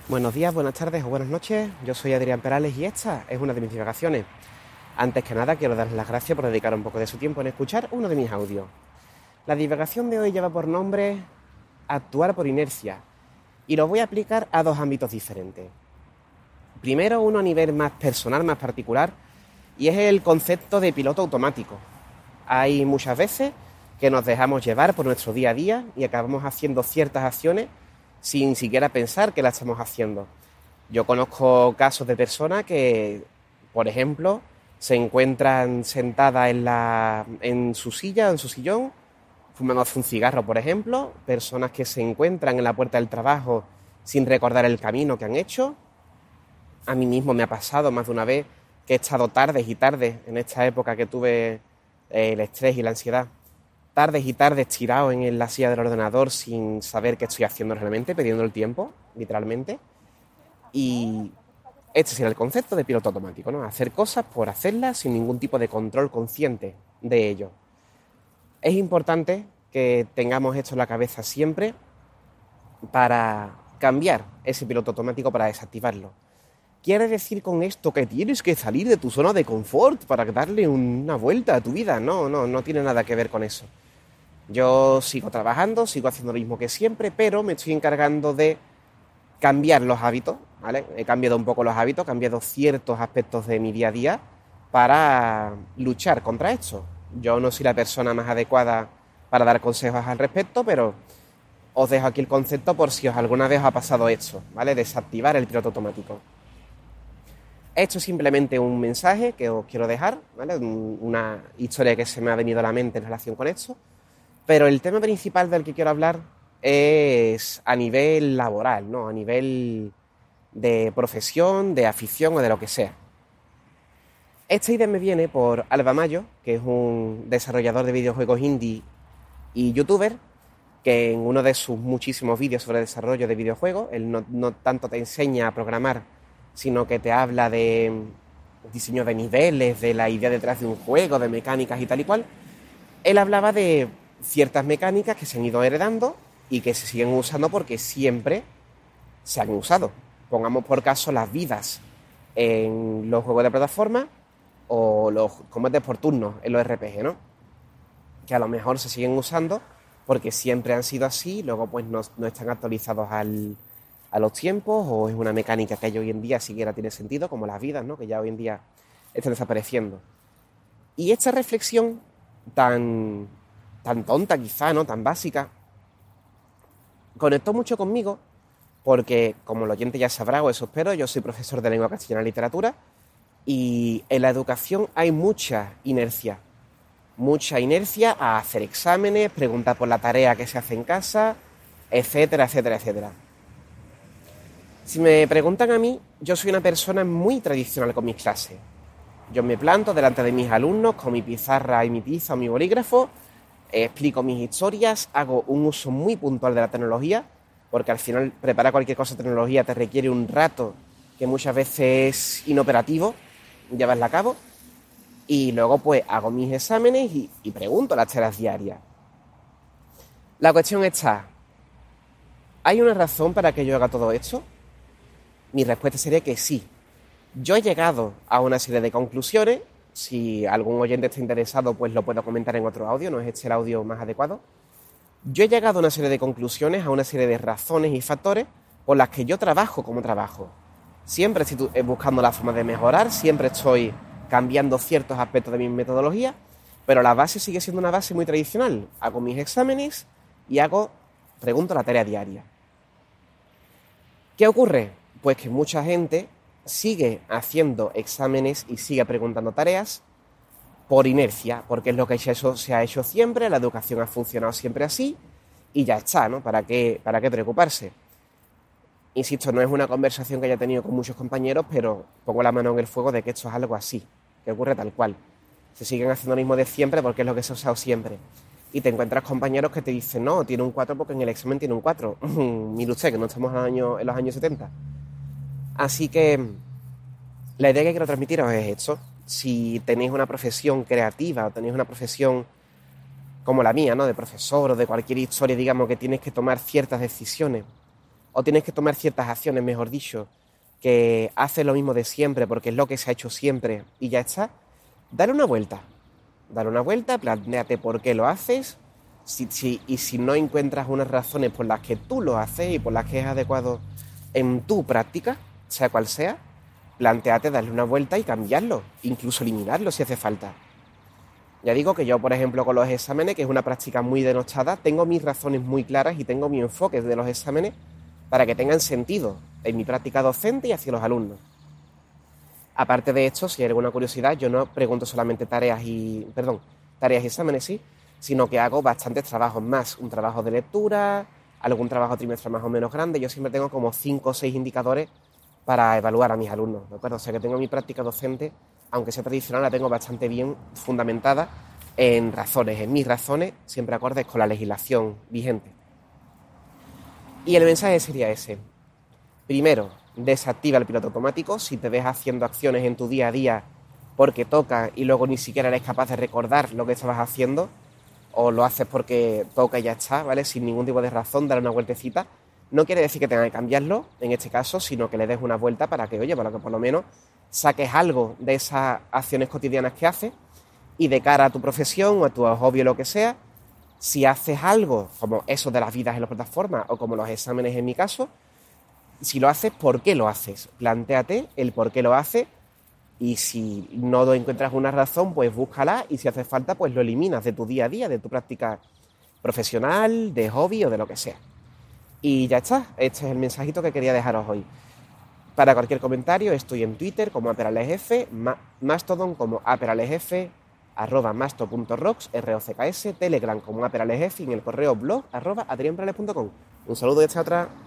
Buenos días, buenas tardes o buenas noches. Yo soy Adrián Perales y esta es una de mis divagaciones. Antes que nada, quiero darles las gracias por dedicar un poco de su tiempo en escuchar uno de mis audios. La divagación de hoy lleva por nombre actuar por inercia y lo voy a aplicar a dos ámbitos diferentes. Primero, uno a nivel más personal, más particular, y es el concepto de piloto automático. Hay muchas veces que nos dejamos llevar por nuestro día a día y acabamos haciendo ciertas acciones sin siquiera pensar que las estamos haciendo. Yo conozco casos de personas que, por ejemplo, se encuentran sentadas en su silla, en su sillón, fumándose un cigarro, por ejemplo, personas que se encuentran en la puerta del trabajo sin recordar el camino que han hecho. A mí mismo me ha pasado más de una vez que he estado tardes y tardes en esta época que tuve el estrés y la ansiedad, tardes y tardes tirado en la silla del ordenador sin saber qué estoy haciendo realmente, perdiendo el tiempo, literalmente. Y este sería el concepto de piloto automático, ¿no? Hacer cosas por hacerlas sin ningún tipo de control consciente de ello. Es importante que tengamos esto en la cabeza siempre para cambiar ese piloto automático, para desactivarlo. ¿Quiere decir con esto que tienes que salir de tu zona de confort para darle una vuelta a tu vida? No tiene nada que ver con eso. Yo sigo trabajando, sigo haciendo lo mismo que siempre, pero me estoy encargando de cambiar los hábitos, ¿vale? He cambiado un poco los hábitos, he cambiado ciertos aspectos de mi día a día para luchar contra esto. Yo no soy la persona más adecuada para dar consejos al respecto, pero os dejo aquí el concepto por si os alguna vez os ha pasado esto, ¿vale? Desactivar el piloto automático. Esto es simplemente un mensaje que os quiero dejar, ¿vale? Una historia que se me ha venido a la mente en relación con esto. Pero el tema principal del que quiero hablar es a nivel laboral, ¿no? A nivel de profesión, de afición o de lo que sea. Esta idea me viene por Alba Mayo, que es un desarrollador de videojuegos indie y youtuber, que en uno de sus muchísimos vídeos sobre desarrollo de videojuegos, él no tanto te enseña a programar, sino que te habla de diseño de niveles, de la idea detrás de un juego, de mecánicas y tal y cual. Él hablaba de ciertas mecánicas que se han ido heredando y que se siguen usando porque siempre se han usado. Pongamos por caso las vidas en los juegos de plataforma o los combates por turnos en los RPG, ¿no? Que a lo mejor se siguen usando porque siempre han sido así, luego pues no están actualizados a los tiempos, o es una mecánica que hoy en día siquiera tiene sentido, como las vidas, ¿no? Que ya hoy en día están desapareciendo. Y esta reflexión tan tonta quizá, ¿no? Tan básica, conectó mucho conmigo porque, como el oyente ya sabrá, o eso espero, yo soy profesor de lengua castellana y literatura y en la educación hay mucha inercia a hacer exámenes, preguntar por la tarea que se hace en casa, etcétera, etcétera, etcétera. Si me preguntan a mí, yo soy una persona muy tradicional con mis clases. Yo me planto delante de mis alumnos con mi pizarra y mi tiza o mi bolígrafo, explico mis historias, hago un uso muy puntual de la tecnología, porque al final preparar cualquier cosa de tecnología te requiere un rato que muchas veces es inoperativo llevarla a cabo, y luego pues hago mis exámenes y pregunto las tareas diarias. La cuestión está, ¿hay una razón para que yo haga todo esto? Mi respuesta sería que sí. Yo he llegado a una serie de conclusiones. Si algún oyente está interesado, pues lo puedo comentar en otro audio, no es este el audio más adecuado. Yo he llegado a una serie de conclusiones, a una serie de razones y factores por las que yo trabajo como trabajo. Siempre estoy buscando la forma de mejorar, siempre estoy cambiando ciertos aspectos de mi metodología, pero la base sigue siendo una base muy tradicional. Hago mis exámenes y pregunto la tarea diaria. ¿Qué ocurre? Pues que mucha gente sigue haciendo exámenes y sigue preguntando tareas por inercia, porque es lo que se ha hecho siempre, la educación ha funcionado siempre así y ya está, ¿no? ¿Para qué preocuparse? Insisto, no es una conversación que haya tenido con muchos compañeros, pero pongo la mano en el fuego de que esto es algo así, que ocurre tal cual. Se siguen haciendo lo mismo de siempre porque es lo que se ha usado siempre. Y te encuentras compañeros que te dicen, no, tiene un 4 porque en el examen tiene un 4. Mire usted, que no estamos en los años 70. Así que la idea que quiero transmitiros es esto. Si tenéis una profesión creativa o tenéis una profesión como la mía, ¿no? De profesor o de cualquier historia, digamos, que tienes que tomar ciertas decisiones, o tienes que tomar ciertas acciones, mejor dicho, que haces lo mismo de siempre porque es lo que se ha hecho siempre y ya está, dale una vuelta. Dale una vuelta, plantéate por qué lo haces y si no encuentras unas razones por las que tú lo haces y por las que es adecuado en tu práctica, sea cual sea, plantéate darle una vuelta y cambiarlo, incluso eliminarlo si hace falta. Ya digo que yo, por ejemplo, con los exámenes, que es una práctica muy denostada, tengo mis razones muy claras y tengo mi enfoque de los exámenes para que tengan sentido en mi práctica docente y hacia los alumnos. Aparte de esto, si hay alguna curiosidad, yo no pregunto solamente tareas y exámenes, sí, sino que hago bastantes trabajos más. Un trabajo de lectura, algún trabajo trimestral más o menos grande. Yo siempre tengo como 5 o 6 indicadores para evaluar a mis alumnos, ¿de acuerdo? O sea que tengo mi práctica docente, aunque sea tradicional, la tengo bastante bien fundamentada en razones, en mis razones, siempre acordes con la legislación vigente. Y el mensaje sería ese. Primero, desactiva el piloto automático. Si te ves haciendo acciones en tu día a día porque toca y luego ni siquiera eres capaz de recordar lo que estabas haciendo, o lo haces porque toca y ya está, ¿vale? Sin ningún tipo de razón, darle una vueltecita. No quiere decir que tengas que cambiarlo, en este caso, sino que le des una vuelta para que, oye, para que por lo menos saques algo de esas acciones cotidianas que haces y de cara a tu profesión o a tu hobby o lo que sea, si haces algo como eso de las vidas en las plataformas o como los exámenes en mi caso, si lo haces, ¿por qué lo haces? Plantéate el por qué lo haces y si no encuentras una razón, pues búscala y si hace falta, pues lo eliminas de tu día a día, de tu práctica profesional, de hobby o de lo que sea. Y ya está, este es el mensajito que quería dejaros hoy. Para cualquier comentario estoy en Twitter como aperalesf, Mastodon como aperalesf, @masto.rocks, ROCKS, Telegram como aperalesf y en el correo blog @adrianperales.com. Un saludo y hasta otra.